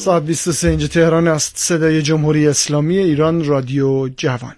ساعت 23 اینجا تهران است. صدای جمهوری اسلامی ایران، رادیو جوان.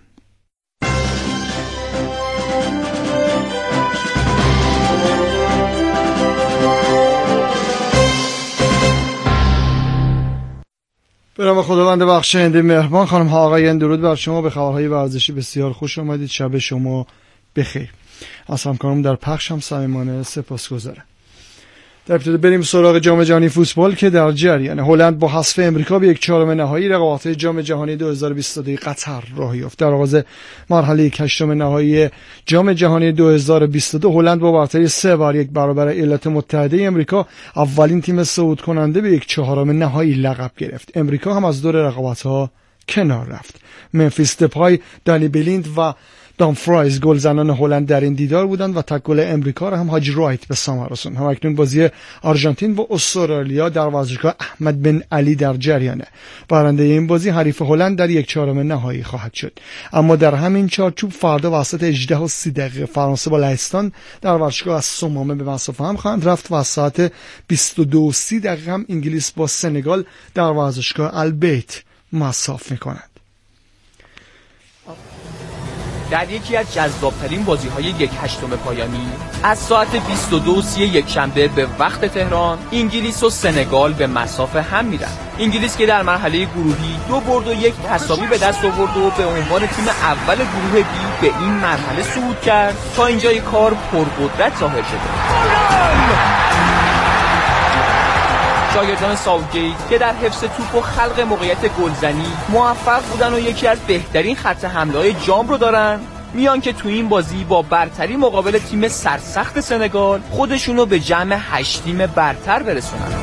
به نام خداوند بخشاینده مهربان. خانم ها آقایان، درود بر شما. به خبرهای ورزشی بسیار خوش آمدید. شب شما بخیر. از همکارم در پخش هم صمیمانه سپاسگزارم. در ابتدا بریم سراغ جام جهانی فوتبال که در جریان. هلند با حذف امریکا به 1/4 نهایی رقابت‌های جام جهانی 2022 قطر راه یافت. در آغاز مرحله 8 نهایی جام جهانی 2022 هلند با برتری 3-1 برابر ایالات متحده امریکا اولین تیم صعود کننده به 1/4 نهایی لقب گرفت. امریکا هم از دور رقابت‌ها کنار رفت. ممفیس دپای، دانی بلیند و دامفرایز گلزنان هلند در این دیدار بودند و تک گل امریکا را هم هاج رایت به ثمر رساند. همکنون بازی آرژانتین و استرالیا در ورزشگاه احمد بن علی در جریانه. برنده این بازی حریف هلند در 1/4 نهایی خواهد شد. اما در همین چارچوب فردا وسط 18:30 فرانسه با لهستان در ورزشگاه از سومامه به مسافه هم خواهند رفت و ساعت 22:30 هم انگلیس با سنگال در ورزشگاه البیت مساف می‌کنند. در یکی از جذاب‌ترین بازی‌های 1/8 پایانی از ساعت 22:30 یکشنبه به وقت تهران، انگلیس و سنگال به مسافه هم میرن. انگلیس که در مرحله گروهی 2 برد و 1 تساوی به دست آورد و به عنوان تیم اول گروه بی به این مرحله صعود کرد، تا اینجای کار پرقدرت ظاهر شده. شاگردان ساوثگیت که در حفظ توپ و خلق موقعیت گلزنی موفق بودن و یکی از بهترین خط حمله‌های جام رو دارن، میان که تو این بازی با برتری مقابل تیم سرسخت سنگال خودشونو به جمع 8 تیم برتر برسونن.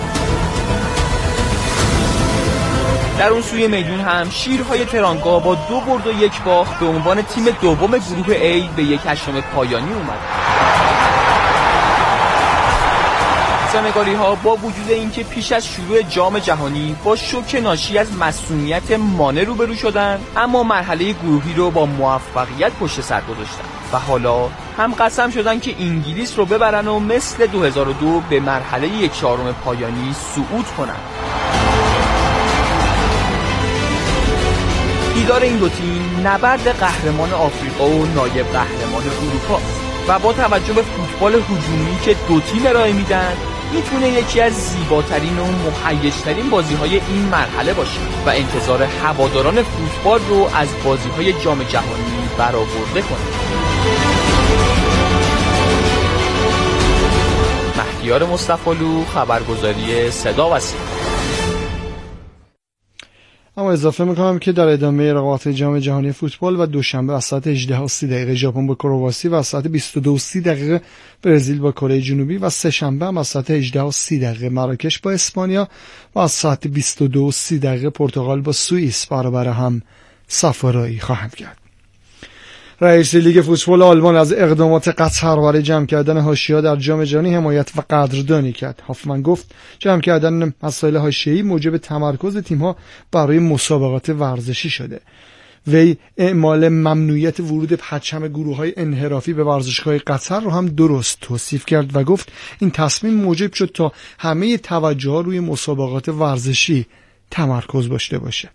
در اون سوی میدون هم شیرهای ترانگا با 2 برد و 1 باخت به عنوان تیم دوم گروه A به 1/8 پایانی اومد. سنگالی ها با وجود اینکه پیش از شروع جام جهانی با شوک ناشی از مسئولیت مانع روبرو شدن، اما مرحله گروهی رو با موفقیت پشت سر گذاشتن و حالا هم قسم شدن که انگلیس رو ببرن و مثل 2002 به مرحله 1/4 پایانی صعود کنن. دیدار این دو تیم نبرد قهرمان آفریقا و نایب قهرمان اروپا و با توجه به فوتبال هجومی که دو تیم ارائه میدن، میتونه یکی از زیباترین و مهیج‌ترین بازی‌های این مرحله باشه و انتظار هواداران فوتبال رو از بازی‌های جام جهانی برآورده کنه. مهدیار مصطفی‌لو، خبرگزاری صدا و سیما. اما اضافه میکنم که در ادامه رقابت جام جهانی فوتبال و دوشنبه از ساعت 18:30 ژاپن با کرواسی و از ساعت 22:30 برزیل با کره جنوبی و سه شنبه هم از ساعت 18:30 مراکش با اسپانیا و از ساعت 22:30 پرتغال با سوئیس برابر هم صفارایی خواهند کرد. رئیس لیگ فوتبال آلمان از اقدامات قطر برای جمع کردن حاشیه‌ها در جام جهانی حمایت و قدردانی کرد. هافمن گفت جمع کردن مسائل حاشیه‌ای موجب تمرکز تیم‌ها برای مسابقات ورزشی شده. وی اعمال ممنوعیت ورود پرچم گروه‌های انحرافی به ورزشگاه قطر رو هم درست توصیف کرد و گفت این تصمیم موجب شد تا همه توجه روی مسابقات ورزشی تمرکز داشته باشه.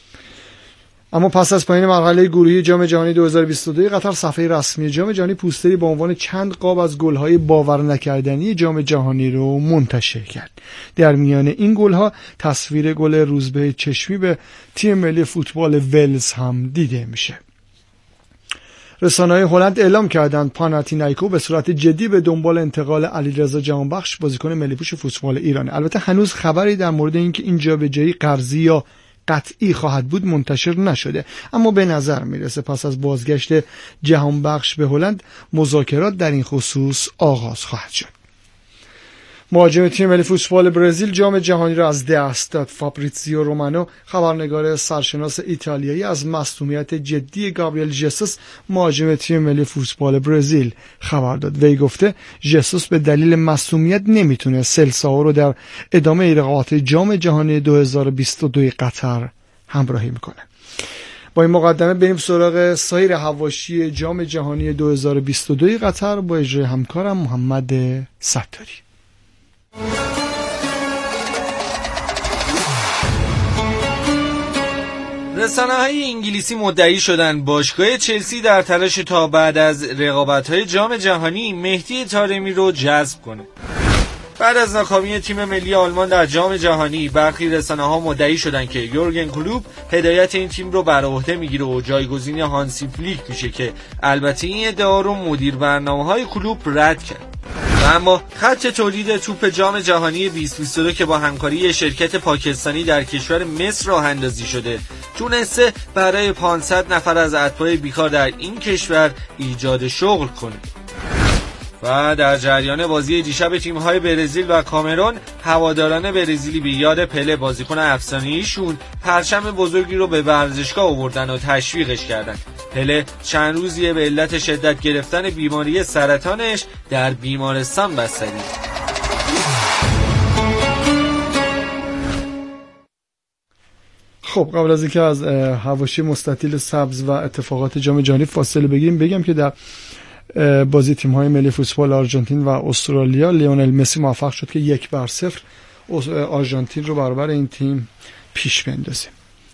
اما پس از پایان مرحله گروهی جام جهانی 2022 قطر صفحه رسمی جام جهانی پوستری با عنوان چند قاب از گل‌های باور نکردنی جام جهانی رو منتشر کرد. در میان این گل‌ها تصویر گل روزبه چشمی به تیم ملی فوتبال ولز هم دیده میشه. رسانه‌های هلند اعلام کردند پاناتینایکو به صورت جدی به دنبال انتقال علیرضا جهانبخش بازیکن ملی‌پوش فوتبال ایران. البته هنوز خبری در مورد اینکه این جابجایی قرضی یا قطعی خواهد بود منتشر نشده، اما به نظر میرسه پس از بازگشت جهانبخش به هلند مذاکرات در این خصوص آغاز خواهد شد. مهاجم تیم ملی فوتبال برزیل جام جهانی را از دست داد. فابریزیو رومانو، خبرنگار سرشناس ایتالیایی، از مصدومیت جدی گابریل ژسوس مهاجم تیم ملی فوتبال برزیل خبر داد. وی گفته ژسوس به دلیل مصدومیت نمیتونه سلسائو رو در ادامه رقابت جام جهانی 2022 قطر همراهی میکنه. با این مقدمه بریم سراغ سایر حواشی جام جهانی 2022 قطر با اجرای همکارم محمد ستاری. رسانه‌های انگلیسی مدعی شدند باشگاه چلسی در تلاش تا بعد از رقابت‌های جام جهانی مهدی طارمی رو جذب کنه. بعد از ناکامی تیم ملی آلمان در جام جهانی، برخی رسانه‌ها مدعی شدند که یورگن کلوپ هدایت این تیم رو بر عهده میگیره و جایگزین هانسی فلیک میشه که البته این ادعا رو مدیر برنامه‌های کلوپ رد کرد. اما خط تولید توپ جام جهانی 2022 که با همکاری شرکت پاکستانی در کشور مصر راه اندازی شده، تونسته برای 500 نفر از اتباع بیکار در این کشور ایجاد شغل کنه. و در جریان بازی دیشب تیم‌های برزیل و کامرون، هواداران برزیلی به یاد پله بازیکن افسانه‌ایشون پرچم بزرگی رو به ورزشگاه آوردن و تشویقش کردن. پله چند روزیه به علت شدت گرفتن بیماری سرطانش در بیمارستان بستری. خب قبل از اینکه از حواشی مستطیل سبز و اتفاقات جام جهانی فاصله بگیریم، بگم که در بازی تیم‌های ملی فوتبال آرژانتین و استرالیا، لیونل مسی موفق شد که 1-0 آرژانتین رو برابر این تیم پیش بندازه.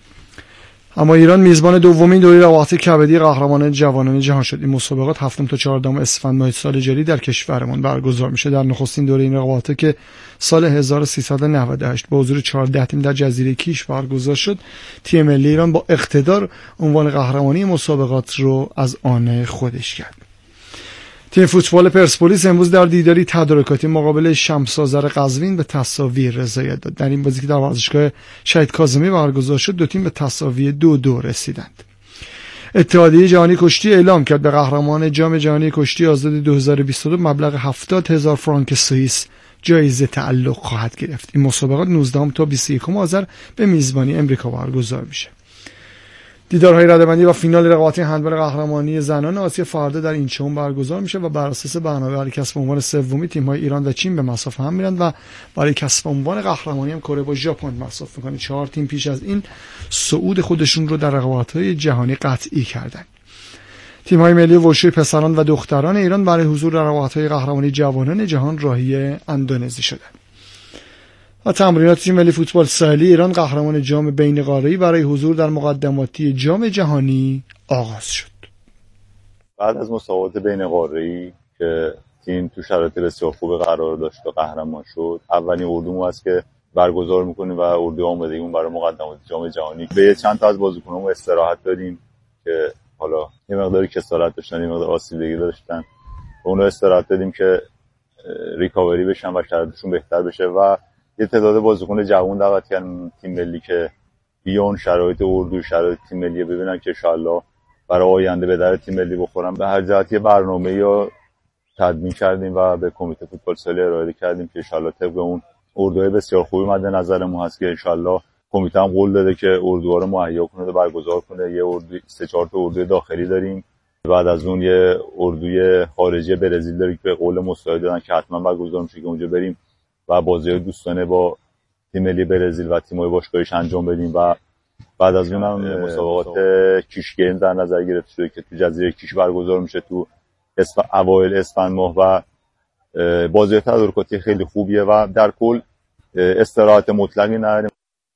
اما ایران میزبان دومین دوره رقابت کبدی قهرمانان جوانان جهان شد. این مسابقات 7 تا 14 اسفند ماه سال جاری در کشورمان برگزار میشه. در نخستین دوره این رقابت که سال 1398 با حضور 14 تیم در جزیره کیش برگزار شد، تیم ملی ایران با اقتدار عنوان قهرمانی مسابقات رو از آن خودش کرد. تیم فوتبال پرسپولیس امروز در دیداری تدارکاتی مقابل شمس آذر قزوین به تساوی رضایت داد. در این بازی که در ورزشگاه شهید کاظمی برگزار شد، دو تیم به تساوی 2-2 رسیدند. اتحادیه جهانی کشتی اعلام کرد به قهرمان جام جهانی کشتی آزاد 2022 مبلغ 70,000 فرانک سوئیس جایزه تعلق خواهد گرفت. این مسابقات 19 تا 21 آذر به میزبانی امریکا برگزار میشه. دیدارهای رده‌بندی و فینال رقابت هندبال قهرمانی زنان آسیا فردا در اینچون برگزار میشه و بر اساس برنامه برای کسب عنوان سومی تیم‌های ایران و چین به مصاف هم میرن و برای کسب عنوان قهرمانی هم کره با ژاپن مصاف میکنه. 4 تیم پیش از این صعود خودشون رو در رقابت‌های جهانی قطعی کردن. تیم‌های ملی وشو پسران و دختران ایران برای حضور در رقابت‌های قهرمانی جوانان جهان راهی اندونزی شدند. و تمرینات تیم ملی فوتبال ساحلی ایران قهرمان جام بین قاره‌ای برای حضور در مقدماتی جام جهانی آغاز شد. بعد از مسابقات بین قاره‌ای که تیم تو شرایط بسیار خوب قرار داشت و قهرمان شد، اولین اردومون است که برگزار می‌کنیم و اردو آمادگیمون برای مقدمات جام جهانی. به چند تا از بازیکنامون استراحت دادیم که حالا یه مقداری کسالت داشتن، یه مقدار آسیبگی داشتن. اونو استراحت دادیم که ریکاوری بشن و شرایطشون بهتر بشه و یه تعداد بازیکن جوان دعوت کردن تیم ملی که بیان شرایط اردو، شرایط تیم ملی ببینن که ان شاءالله برای آینده به در تیم ملی بخورن. به هر جهت یه برنامه‌ای رو تدوین کردیم و به کمیته فوتبال ساحلی ارائه کردیم که ان شاءالله طبق اون اردوی بسیار خوبی مد نظرمون هست که ان شاءالله کمیته هم قول داده که اردوها رو مهیا کنه و برگزار کنه. یه اردو 3-4 تا اردوی داخلی داریم، بعد از اون یه اردوی خارجی برزیل داریم که قول مصاحبه دادن که حتما برگزار میشه که اونجا بریم و بازی‌های دوستانه با تیم ملی برزیل و تیم‌های باشگاهیش انجام بدیم. و بعد از اون هم مسابقات کیش گیم در نظر گرفته شده که تو جزیره کیش برگزار میشه تو اوایل اسفند ماه و بازی تدارکاتی خیلی خوبیه و در کل استراحت مطلقی نداریم.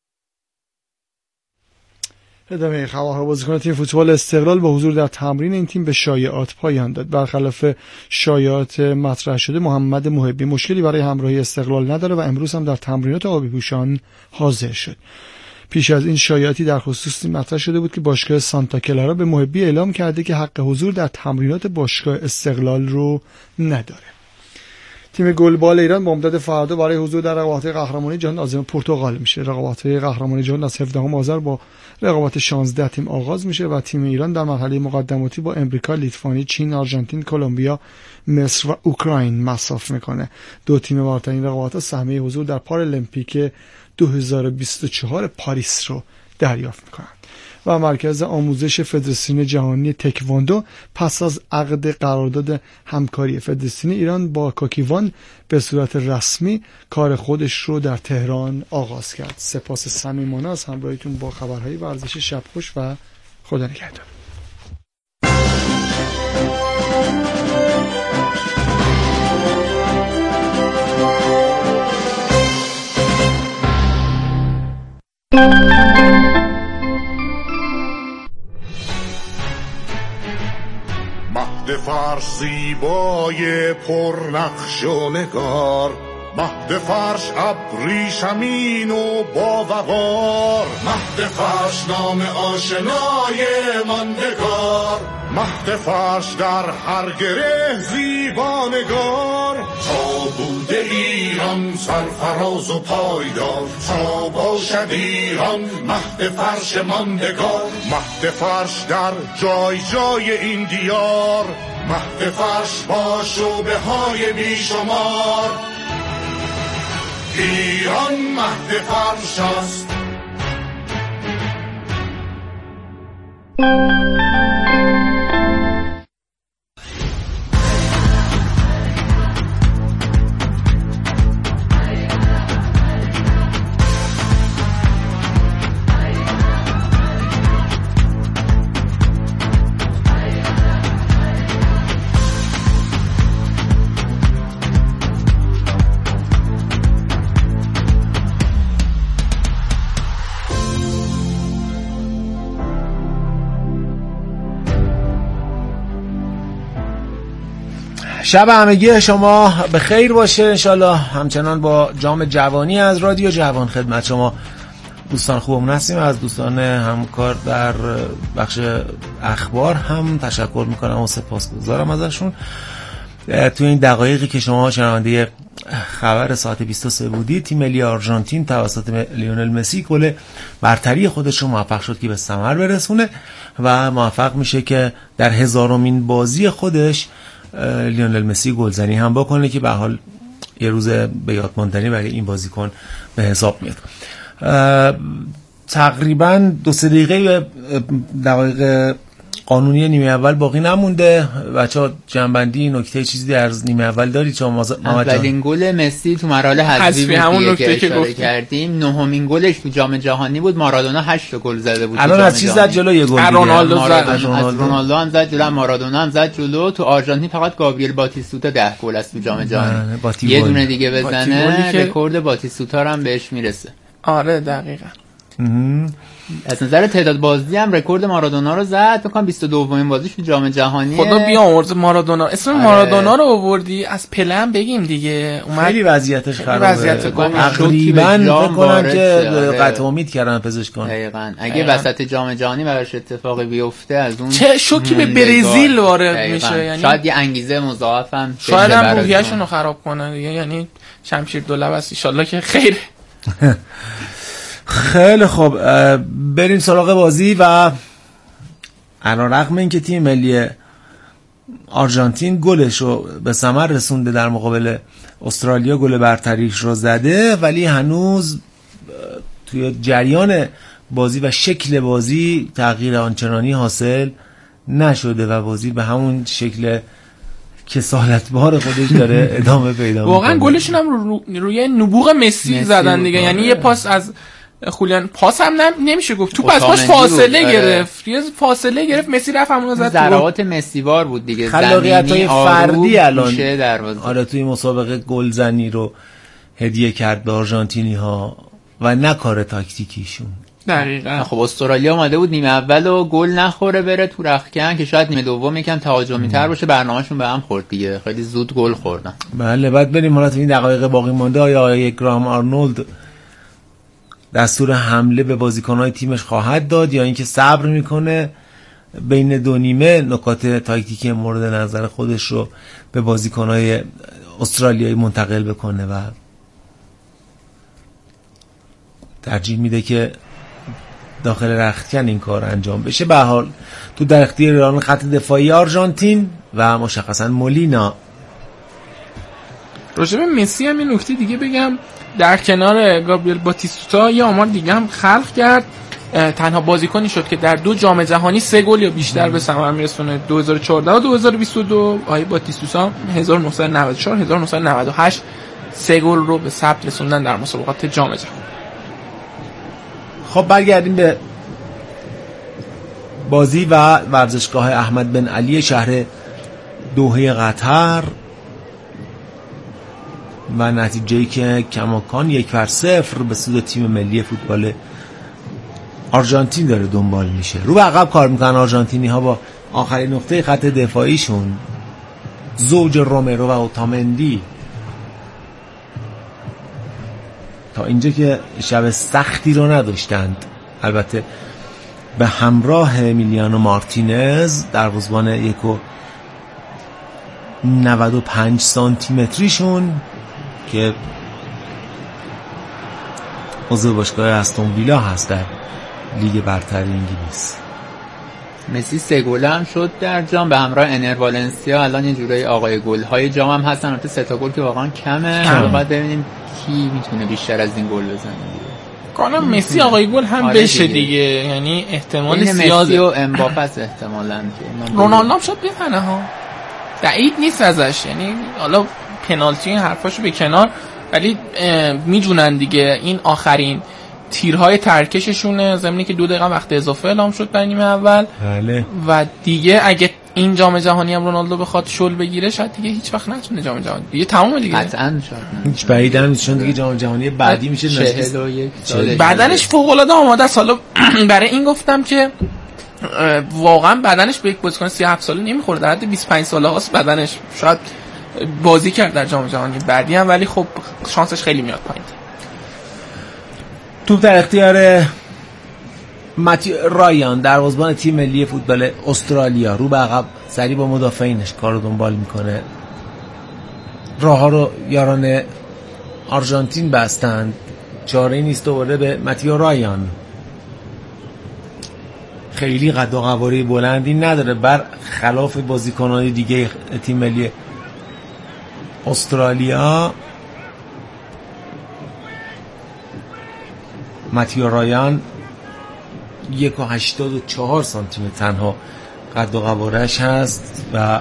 ادامه خبرها. بازیکن تیم فوتبال استقلال با حضور در تمرین این تیم به شایعات پایان داد. برخلاف شایعات مطرح شده، محمد محبی مشکلی برای همراهی استقلال نداره و امروز هم در تمرینات آبی پوشان حاضر شد. پیش از این شایعاتی در خصوص مطرح شده بود که باشگاه سانتا کلارا به محبی اعلام کرده که حق حضور در تمرینات باشگاه استقلال رو نداره. تیم گلبال ایران با امداد فردا برای حضور در رقابت قهرمانی جهان عازم پرتغال میشه. رقابت قهرمانی جهان از 17 آذر با رقابت 16 تیم آغاز میشه و تیم ایران در مرحله مقدماتی با امریکا، لیتوانی، چین، آرژانتین، کلمبیا، مصر و اوکراین مصاف میکنه. دو تیم برترین رقابت‌ها سهمیه حضور در پارالمپیک 2024 پاریس رو دریافت میکنند. و مرکز آموزش فدراسیون جهانی تکواندو پس از عقد قرارداد همکاری فدراسیون ایران با کاکیوان به صورت رسمی کار خودش رو در تهران آغاز کرد. سپاس صمیمانه از همراهیتون با خبرهای ورزش. شب خوش و خدا نگهدار. فرش زیبای پرنقش و نگار، مهد فرش ابریشمین و با وقار، مهد فرش نام آشنای ماندگار، مهد فرش در هر گره زیبانگار. تا بوده ایران سرفراز و پایدار، تا باشد ایران مهد فرش ماندگار. مهد فرش در جای جای این دیار، مهد فرش با شعبه های بیشمار. ایران مهد فرش است. شب همگی شما به خیر باشه انشالله. همچنان با جام جوانی از رادیو جوان خدمت شما دوستان خوبمون هستیم. از دوستان همکار در بخش اخبار هم تشکر میکنم و سپاسگزارم ازشون. توی این دقایقی که شما شنونده خبر ساعت 23 بودید، تیم ملی آرژانتین توسط لیونل مسی گل برتری خودش رو موفق شد که به ثمر برسونه و موفق میشه که در 1000مین بازی خودش لیونل مسی گلزنی هم بکنه که به حال یه روز به یاد ماندنی برای این بازیکن به حساب میاد. تقریبا 2-3 دقایق قانونی نیمه اول باقی نمونده. بچه‌ها جنبندی نکته چیزی از نیمه اول دارید شما؟ اولین گل مسی تو مراحل حذفی همون نکته که اشاره کردیم. نهمین گلش تو جام جهانی بود. مارادونا 8 گل زده بود. الان از چیز زد جلو یه گل. رونالدو هم زد جلو، مارادونا هم زد جلو. تو آرژانتین فقط گابریل باتیستوتا 10 گل است تو جام جهانی. یه دونه دیگه بزنه رکورد باتیستوتا هم بهش میرسه. آره دقیقاً. از نظر تعداد بازی هم رکورد مارادونا رو زد. بکنم 22مین بازیش تو جام جهانی. خدا بیامرز مارادونا. اسم مارادونا رو آوردی از پلن بگیم دیگه. اومد خیلی وضعیتش خرابه. تقریبا بکنم که قطع امید کردن پزشکان. دقیقاً. اگه وسط جام جهانی براش اتفاقی بیفته از اون چه شوکی به برزیل وارد میشه. یعنی شاید یه انگیزه مضاعف هم شاید هم روحیه‌شون رو خراب کنه دیگه. یعنی شمشیر دولب است. ان شاءالله که خیر. خیلی خوب، بریم سراغ بازی. و علیرغم اینکه تیم ملی آرژانتین گلش رو به ثمر رسونده در مقابل استرالیا، گل برتریش رو زده، ولی هنوز توی جریان بازی و شکل بازی تغییر آنچنانی حاصل نشده و بازی به همون شکل کسالتبار خودش داره ادامه پیدا میکنه. واقعا گلشون هم روی نبوغ مسی زدن دیگه. یعنی یه پاس از خولیان، پاس هم نمیشه گفت، توپ از پاش فاصله گرفت. یه فاصله گرفت، مسی رفت همون زد. ضربات مسی وار بود دیگه. خلاقیت‌های فردی الان آره توی مسابقه گلزنی رو هدیه کرد به آرژانتینی‌ها و نه کار تاکتیکیشون. دقیقاً. خب استرالیا اومده بود نیمه اول و گل نخوره بره تو رختکن که شاید نیمه دوم یکم تهاجمی‌تر باشه. برنامه‌شون به هم خورد دیگه. خیلی زود گل خوردن. بله، بعد بریم حالا تو این دقایق باقی مونده آیا گرام آرنولد دستور حمله به بازیکن‌های تیمش خواهد داد یا اینکه صبر میکنه بین دو نیمه نکات تاکتیکی مورد نظر خودش رو به بازیکن‌های استرالیایی منتقل بکنه و ترجیح میده که داخل رختکن این کار انجام بشه. به هر حال تو در اختیار خط دفاعی آرژانتین و مشخصا مولینا. راجع به مسی هم یه نکته دیگه بگم. در کنار گابریل باتیستوتا یه آمار دیگه هم خلق کرد. تنها بازیکنی شد که در 2 جام جهانی 3 گل یا بیشتر به ثمر میرسونه. 2014 و 2022 آقای باتیستوتا 1994 1998 3 گل رو به ثبت رسوندن در مسابقات جام جهانی. خب برگردیم به بازی و ورزشگاه احمد بن علی شهر دوحه قطر و نتیجه‌ای که کماکان 1-0 به سود تیم ملی فوتبال آرژانتین داره دنبال میشه. رو به عقب کار میکنن آرژانتینی ها با آخرین نقطه خط دفاعیشون زوج رومرو و اوتامندی. تا اینجا که شب سختی رو نداشتند، البته به همراه امیلیانو مارتینز دروازه‌بان 1.95 سانتیمتریشون که عضو باشگاه استون ویلا هست در لیگ برتر انگلیس. مسی 3 گل هم شد در جام به همراه انر والنسیا. الان یه جورایی آقای گل های جام هم هستن. البته 3 تا گل که واقعا کمه. بعد ببینیم کی میتونه بیشتر از این گل بزنه. کنم مسی آقای گل هم بشه دیگه. یعنی احتمال زیاد مسی و امباپه احتمالاً رونالدو هم شاید بزنه ها. بعید نیست ازش. یعنی حالا پنالتی این حرفاشو به کنار، ولی میدونن دیگه این آخرین تیرهای ترکششونه، زمینی که 2 دقیقه وقت اضافه اعلام شد در نیمه اول. بله. و دیگه اگه این جام جهانی هم رونالدو بخواد شل بگیره شاید دیگه هیچ وقت نتونه جام جهانی دیگه تمومه دیگه. قطعاً هیچ بعید نیست چون دیگه جام جهانی بعدی میشه 41 سال. بدنش فوق العاده آماده است. حالا برای این گفتم که واقعا بدنش به یک بازیکن 37 ساله نمیخوره. در حد 25 ساله هاست بدنش. شاید بازی کرد در جام جهانی بعدی هم، ولی خب شانسش خیلی میاد پایین. توپ در اختیار ماتیو رایان دروازه‌بان تیم ملی فوتبال استرالیا. رو به عقب سری با مدافعینش کارو دنبال میکنه. راه‌ها رو یاران آرژانتین بستند. چاره‌ای نیست، دوباره به ماتیو رایان. خیلی قد و قواره بلندی نداره، بر خلاف بازیکنان دیگه تیم ملی استرالیا. ماتیو رایان 1.84 سانتیمتر تنها قد و قوارش هست و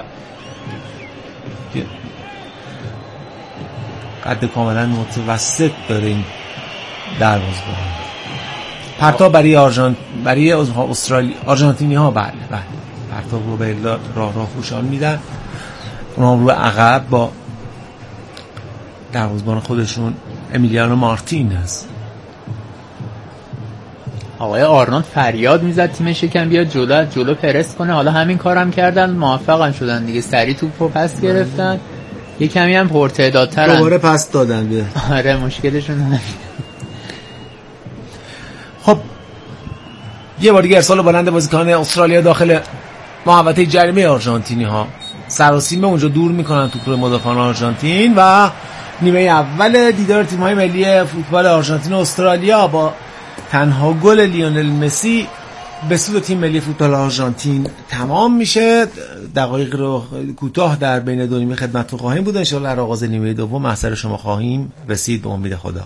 قد کاملا متوسط داره این دروازه‌بان. پرتاب برای آرژانتینی ها بله پرتاب رو به راه خوشان میدن. اونها رو عقب با دروازه‌بان خودشون امیلیانو مارتینز. آقای آرنولد فریاد میزد تیمش یکم بیاد جلو پرس کنه. حالا همین کارم کردن، موفق هم شدن دیگه. سری توپو پس گرفتن، یه کمی هم پرتعدادترن، دوباره پس دادن بیه. آره مشکلشون همین. خب یه بار دیگه ارسال بلند بازیکن استرالیا داخل محوطه جریمه آرژانتینی ها. سراسیمه اونجا دور میکنن توپ رو مدافعان آرژانتین و نیمه اول دیدار تیم‌های ملی فوتبال آرژانتین و استرالیا با تنها گل لیونل مسی به سود تیم ملی فوتبال آرژانتین تمام میشه. دقایق رو کوتاه در بین دو نیمه خدمتتون خواهیم بود. ان شاء الله در آغاز نیمه دوم محضر شما خواهیم رسید به امید خدا.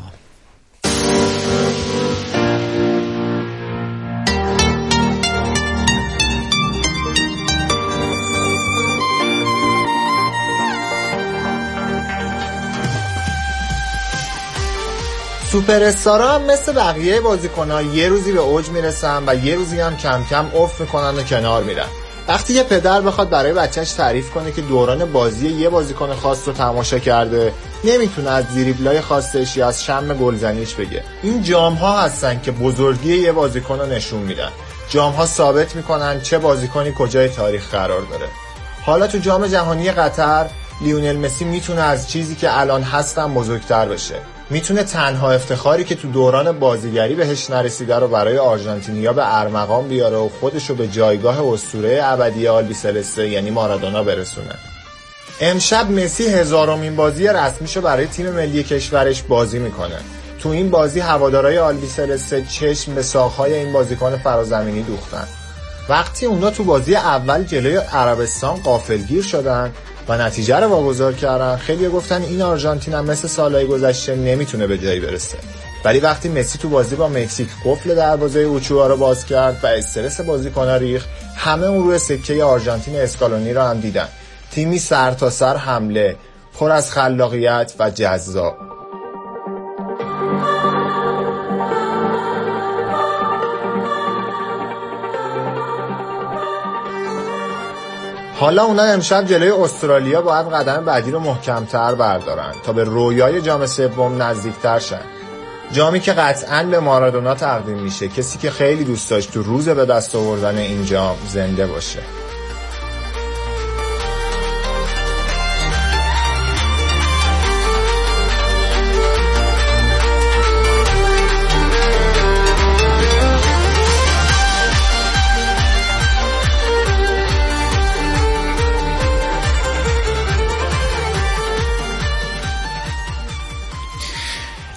سوپر استارا هم مثل بقیه بازیکن‌ها یه روزی به اوج میرسن و یه روزی هم کم کم افت میکنن و کنار میرن. وقتی یه پدر بخواد برای بچهش تعریف کنه که دوران بازی یه بازیکن خاص رو تماشا کرده، نمیتونه از دریبلای خاصش یا از شم گلزنیش بگه. این جام‌ها هستن که بزرگی یه بازیکن رو نشون میدن. جام‌ها ثابت میکنن چه بازیکنی کجای تاریخ قرار داره. حالا تو جام جهانی قطر لیونل مسی میتونه از چیزی که الان هستن بزرگتر بشه. میتونه تنها افتخاری که تو دوران بازیگری بهش نرسیده رو برای آرژانتینیا به ارمغان بیاره و خودشو به جایگاه اسطوره ابدی آلبیسلسته یعنی مارادونا برسونه. امشب مسی 1000مین بازی رسمیشو برای تیم ملی کشورش بازی میکنه. تو این بازی هوادارهای آلبیسلسته چشم به ساق‌های این بازیکن فرازمینی دوختن. وقتی اونا تو بازی اول جلوی عربستان غافلگیر شدن و نتیجه رو واگذار کردن، خیلی گفتن این آرژانتین هم مثل سالهای گذشته نمیتونه به جایی برسه. ولی وقتی مسی تو بازی با مکزیک قفل دروازه اوچوآ رو باز کرد و استرس بازیکن‌ها ریخت، همه اون روی سکه آرژانتین اسکالونی رو هم دیدن. تیمی سر تا سر حمله، پر از خلاقیت و جذاب. حالا اونا امشب جلوی استرالیا باید قدم بعدی رو محکم‌تر بردارن تا به رویای جام سوم نزدیک‌تر شن. جامی که قطعاً به مارادونا تقدیم میشه، کسی که خیلی دوست داشت تو روز به دست آوردن این جام زنده باشه.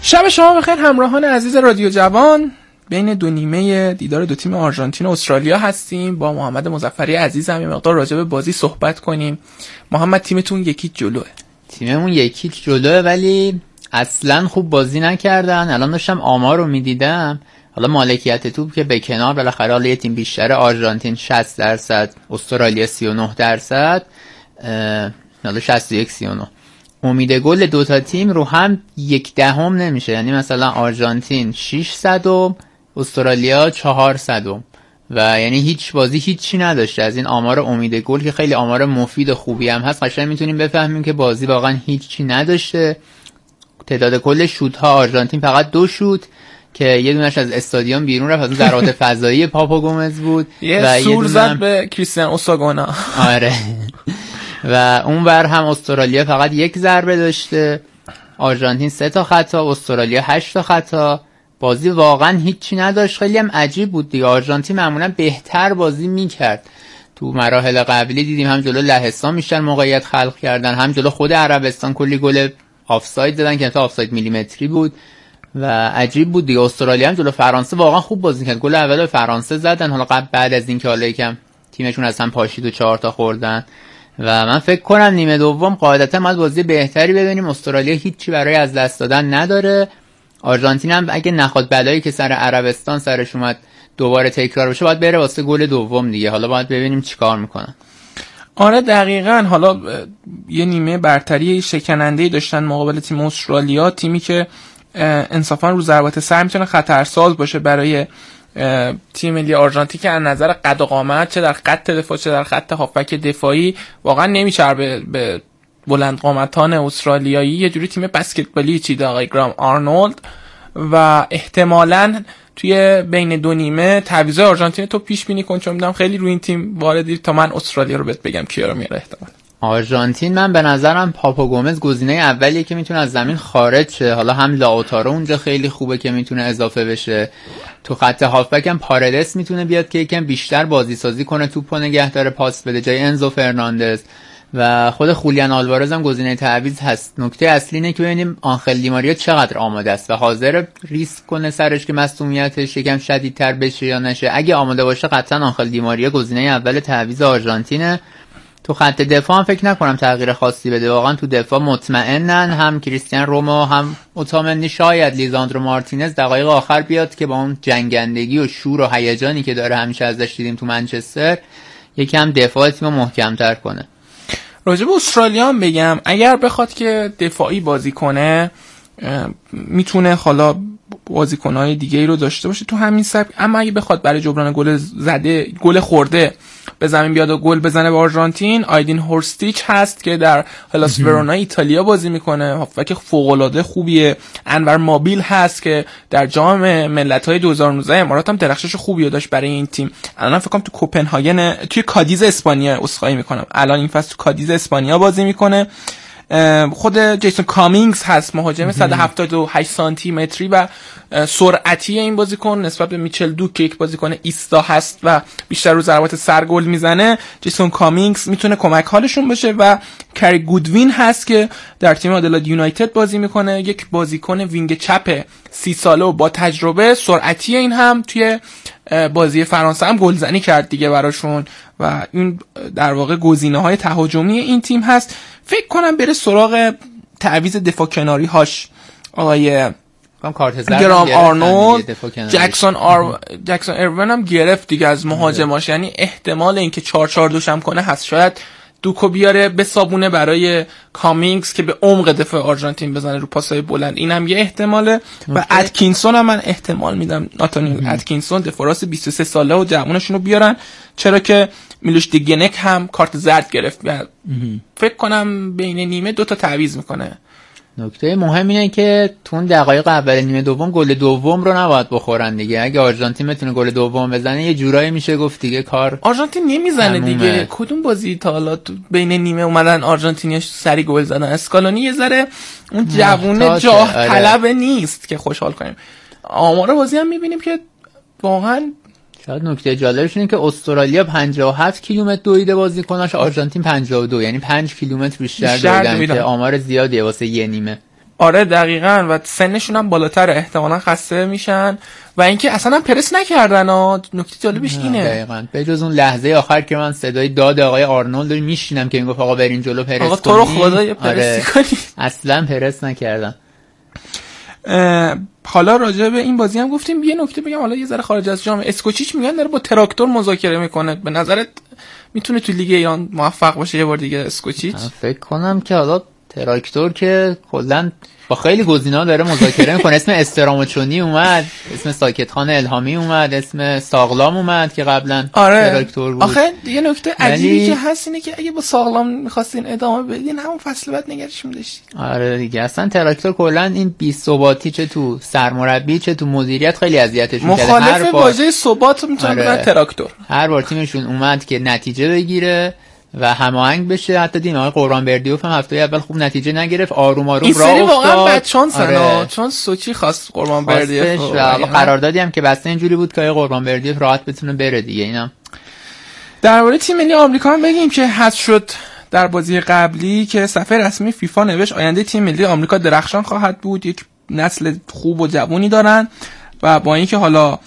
شب شما بخیر همراهان عزیز رادیو جوان. بین دو نیمه دیدار دو تیم آرژانتین و استرالیا هستیم. با محمد مظفری عزیزم یه مقدار راجع به بازی صحبت کنیم. محمد، تیمتون 1-0 جلوه. تیممون 1-0 جلوه ولی اصلا خوب بازی نکردن. الان داشتم آمار رو میدیدم، حالا مالکیت توپ که به کنار، بالاخره حالا یه تیم بیشتره، آرژانتین 60%، استرالیا 39%، حالا 61-39. امید گل دوتا تیم رو هم 0.1 نمیشه، یعنی مثلا آرژانتین 600 استرالیا 400 و یعنی هیچ بازی هیچی نداشته. از این آمار امید گل که خیلی آمار مفید خوبی هم هست قشنگ میتونیم بفهمیم که بازی واقعا هیچی نداشته. تعداد کل شوت ها آرژانتین فقط 2 شوت که یه دونش از استادیوم بیرون رفت، از اون ضربات فضایی پاپا گومز بود و سور زد به کریستیان اوساگونا. آره. و اون بر هم استرالیا فقط 1 ضربه داشته، آرژانتین 3 تا خطا، استرالیا 8 تا خطا. بازی واقعا هیچی نداشت. خیلی هم عجیب بود دیگه. آرژانتین معمولا بهتر بازی میکرد. تو مراحل قبلی دیدیم هم جلو لهستان بیشتر موقعیت خلق کردن، هم جلو خود عربستان کلی گل آفساید زدن که تا آفساید میلیمتری بود و عجیب بود دیگه. استرالیا هم جلو فرانسه واقعا خوب بازی کرد. گل اول فرانسه زدن، حالا بعد از اینکه حالا یکم تیمشون اصلا پاشید و 4 تا خوردن و من فکر کنم نیمه دوم قاعدتا ما بازی بهتری ببینیم. استرالیا هیچی برای از دست دادن نداره. آرژانتین هم اگه نخواد بلایی که سر عربستان سرش اومد دوباره تکرار بشه باید بره واسه گل دوم دیگه. حالا باید ببینیم چیکار میکنن. آره دقیقاً. حالا یه نیمه برتری شکننده‌ای داشتن مقابل تیم استرالیا، تیمی که انصافا رو ضربات سر میتونه خطرساز باشه برای تیم ملی آرژانتین که از نظر قد و قامت چه در خط دفاع چه در خط هافبک دفاعی واقعا نمیچربه به بلند قامتان استرالیایی. یه جوری تیم بسکتبالی چیده آقای گرام آرنولد و احتمالاً توی بین دو نیمه تعویض آرژانتین تو پیش بینی کن، چون میدونم خیلی روی این تیم واردی تا من استرالیا رو بهت بگم کیا رو میاره احتمال. آرژانتین من به نظرم پاپا گومز گزینه اولیه که میتونه از زمین خارج شه. حالا هم لاوتارو اونجا خیلی خوبه که میتونه اضافه بشه. تو خط هافبک هم پارلس میتونه بیاد که یکم بیشتر بازی سازی کنه، توپو نگه داره، پاس بده جای انزو فرناندز و خود خولیان آلوارز هم گزینه تعویض هست. نکته اصلی اینه که ببینیم آنخل دیماریا چقدر آماده است و حاضر ریسک کنه سرش که مصونیتش یکم شدیدتر بشه یا نشه. اگه آماده باشه قطعا آنخل دیماریا گزینه اول تعویض آرژانتینه. تو خط دفاع هم فکر نکنم تغییر خاصی بده. واقعا تو دفاع مطمئنن، هم کریستیان رومو هم اوتامندی، شاید لیزاندرو مارتینز دقایق آخر بیاد که با اون جنگندگی و شور و هیجانی که داره همیشه ازش دیدیم تو منچستر یکم دفاع تیمو محکم‌تر کنه. راجع به استرالیا هم بگم اگر بخواد که دفاعی بازی کنه میتونه حالا بازیکن‌های دیگه‌ای رو داشته باشه تو همین سبک، اما اگه بخواد برای جبران گل خورده به زمین بیاد و گل بزنه به آرژانتین، آیدین هورستیچ هست که در هلاس ورونا ایتالیا بازی میکنه، هافبک فوق‌العاده خوبیه. انور مابیل هست که در جام ملت‌های 2019 امارات هم درخشش خوبی داشت برای این تیم. الان فکر کنم تو کوپنهاگن توی کادیز اسپانیا اسخای میکنم، الان این فصل تو کادیز اسپانیا بازی میکنه. خود جیسون کامینگز هست، مهاجم 178 سانتی متری و سرعتی این بازیکن نسبت به میچل دوک که یک بازیکن ایستا هست و بیشتر رو ضربات سر گل میزنه. جیسون کامینگز میتونه کمک حالشون بشه و کری گودوین هست که در تیم آدلاید یونایتد بازی میکنه، یک بازیکن وینگ چپ 30 ساله و با تجربه. سرعتی این هم توی بازی فرانسه هم گلزنی کرد دیگه براشون و این در واقع گزینه‌های تهاجمی این تیم هست. فکر کنم بره سراغ تعویض دفاع کناری هاش آقای گرام آرنولد. جکسون اروین هم گرفت دیگه از مهاجماش، یعنی احتمال اینکه 4-4-2 هم کنه هست. شاید دوکو بیاره به صابونه برای کامینگز که به عمق دفاع آرژانتین بزنه رو پاسای بلند، این هم یه احتماله. و اتکینسون هم من احتمال میدم، ناتانیل اتکینسون دفاع راست 23 ساله و جوونشون رو بیارن، چرا که میلوش دیگنک هم کارت زرد گرفت. فکر کنم بین نیمه 2 تا تعویض میکنه. نکته مهم اینه که تو دقایق اول نیمه دوم گل دوم رو نباید بخورن دیگه. اگه آرژانتین بتونه گل دوم بزنه یه جورایی میشه گفت دیگه کار آرژانتین نمیزنه دیگه. کدوم بازی تا حالا بین نیمه اومدن آرژانتینیا سری گل زدن؟ اسکالونی یه ذره اون جوونه جاه طلب نیست که خوشحال کنیم. آمار بازی هم میبینیم که واقعا شاید نکته جالبش اینه که استرالیا 57 کیلومتر دویده بازیکناش، آرژانتین 52، یعنی 5 کیلومتر بیشتر دویدن که آمار زیادیه واسه یه نیمه. آره دقیقاً، و سنشون هم بالاتره، احتمالاً خسته میشن و اینکه اصلا هم پرس نکردن. نکته جالبش اینه دقیقاً به جز اون لحظه آخر که من صدای داد آقای آرنولد رو میشینم که میگفت آقا برین جلو پرس کنی، آقا تو رو خدا یه پرسی کنی، اصلا پرس نکردن. حالا راجع به این بازی هم گفتیم. یه نکته بگم حالا یه ذره خارج از جام، اسکوچیچ میگن داره با تراکتور مذاکره میکنه. به نظرت میتونه تو لیگ ایران موفق باشه یه بار دیگه اسکوچیچ؟ فکر کنم که حالا تراکتور که کلا با خیلی گزینه‌ها داره مذاکره میکنه. اسم استراموچونی اومد، اسم ساکت خان الهامی اومد، اسم ساغلام اومد که قبلا تراکتور بود. آخه یه نکته عجیبی که هست اینه که اگه با ساغلام می‌خواستین ادامه بدین همون فصل بعد نگرش می‌داشتین. آره دیگه اصلا تراکتور کلا این بی ثباتی چه تو سرمربی چه تو مدیریت خیلی اذیتش می‌کنه. مخالف واژه ثبات میتونه بگن تراکتور. هر بار تیمشون اومد که نتیجه بگیره و هماهنگ بشه، حتی دین آقای قربانبردیوف هم هفته اول خوب نتیجه نگرفت، آروم راه افتاد. این سری واقعا بدشانسن چون سوچی خواست قربانبردیوف و قراردادی هم که بسته اینجوری بود که آقای قربانبردیوف راحت بتونه بره دیگه. اینم درباره تیم ملی آمریکا هم بگیم که حذف شد در بازی قبلی که صفحه رسمی فیفا نوشت آینده تیم ملی آمریکا درخشان خواهد بود، یک نسل خوب و جوونی دارن و با اینکه حالا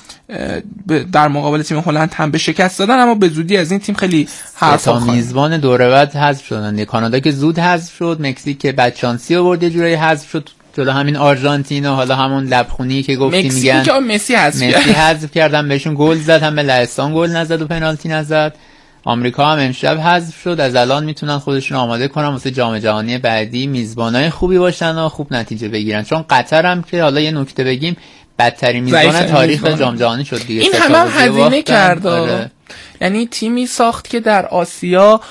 در مقابل تیم هلند هم به شکست دادن، اما به زودی از این تیم خیلی حرفا خواهد. میزبان دوره بعد حذف شدن. کانادا که زود حذف شد، مکزیک که بدشانسی آورد یه جورایی حذف شد جلو همین آرژانتین و حالا همون لبخونی که گفتی میگن مکزیک که مسی حذف کردن بهشون گل زد، هم به لهستان گل نزد و پنالتی نزد. آمریکا هم امشب حذف شد، از الان میتونن خودشون آماده کنن واسه جام جهانی بعدی، میزبانای خوبی باشن و خوب نتیجه بگیرن. چون قطر هم که حالا یه نکته بگیم بدترین میزبان تاریخ جام جهانی شد دیگه. این همه هزینه کرد. یعنی تیمی ساخت که در آسیا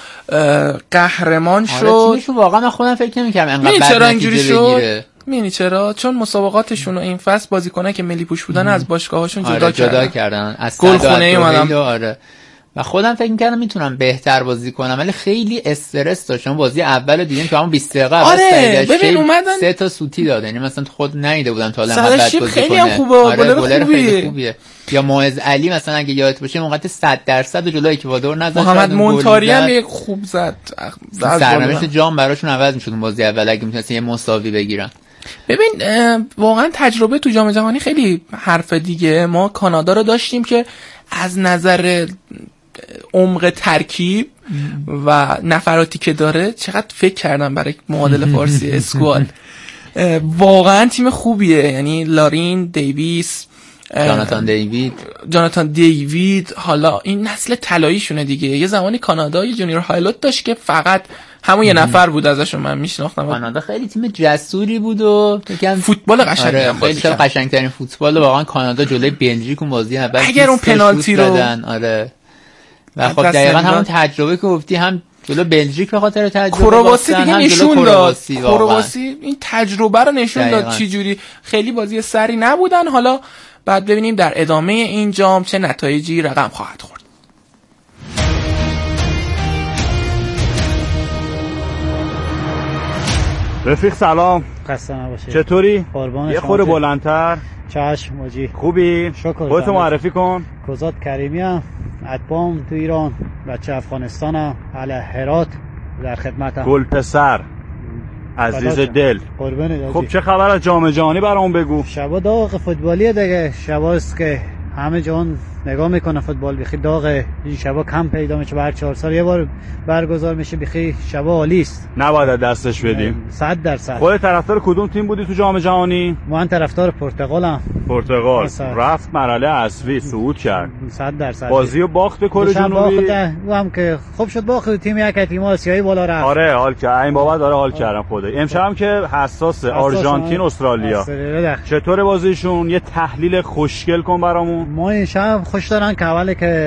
قهرمان شد. تیمشون واقعا من خودم فکر نمی‌کردم انقدر بد نتیجه بگیره. می‌بینی چرا؟ چون مسابقاتشون و این فصل بازیکنایی که ملی پوش بودن از باشگاهاشون جدا کردن. از گلخونه اومدن. آره. و خودم فکر می‌کردم میتونم بهتر بازی کنم، ولی خیلی استرس داشتم. بازی اول دیدیم که همون 20 دقیقه آره ببین اومدن 3 تا سوتی داد، یعنی مثلا خود نیده بودم تا الان بعد بازی کنه. خیلی هم خوبه، خیلی خوبیه. یا معز علی مثلا اگه یادت باشه موقع 100% جلوی اکوادور نزد، محمد مونتاری هم یک خوب زد. سرنوشت جام براشون عوض می‌شد اون بازی اول اگه می‌تونستن یه مساوی بگیرن. ببین واقعا تجربه تو جام جهانی خیلی حرف دیگه. ما کانادا رو داشتیم که از نظر عمق ترکیب و نفراتی که داره چقدر فکر کردم برای معادل فارسی اسکواد. واقعا تیم خوبیه، یعنی لارین، دیویس، جاناتان دیوید، حالا این نسل طلاییشونه دیگه. یه زمانی کانادا یه جونیور هایلوت داشت که فقط همون یه نفر بود ازشون من میشناختم. کانادا خیلی تیم جسوری بود و فوتبال قشنگی هم بازی کرد. قشنگترین فوتبال واقعا کانادا جلوی بلژیک اون بازی اول اگر اون پنالتی رو آره. و خب دقیقاً همون تجربه که گفتی، هم جلو بلژیک به خاطر تجربه کرواسی دیگه نشون داد. کرواسی این تجربه رو نشون داد چی جوری. خیلی بازی سری نبودن. حالا بعد ببینیم در ادامه این جام چه نتایجی رقم خواهد خورد. رفیق سلام. خسته نباشید. چطوری؟ یه خورده بلندتر. چشم موجی. خوبی؟ شکر. خودتو معرفی کن. کوزات کریمی ام، اتبام تو ایران، بچه افغانستانم، اهل هرات، در خدمتم. گل پسر عزیز دل. قربونت. خب چه خبر از جام جهانی برام بگو. شبا داغ فوتبالیه دیگه. شباست که همه جهان نگاه میکنه فوتبال، بخی داغه. این شبا کم پیدا میشه، هر 4 سال یه بار برگزار میشه. بخی شبا عالی است، نباید دستش بدیم. 100%. خودت طرفدار کدوم تیم بودی تو جام جهانی؟ من طرفدار پرتغالم. پرتغال رفت مرحله اصلی، صعود کرد. 100%. بازیو باخت به کره جنوبی. او هم که خوب شد باخت تیم یک تیم آسیایی بالا رفت. آره حال کرد. این بابا داره حال کردم خدایی. امشب هم که حساس آرژانتین استرالیا. چطور بازیشون؟ یه تحلیل خوشگل کن برامون. ما این شب خوش دارن که اولی که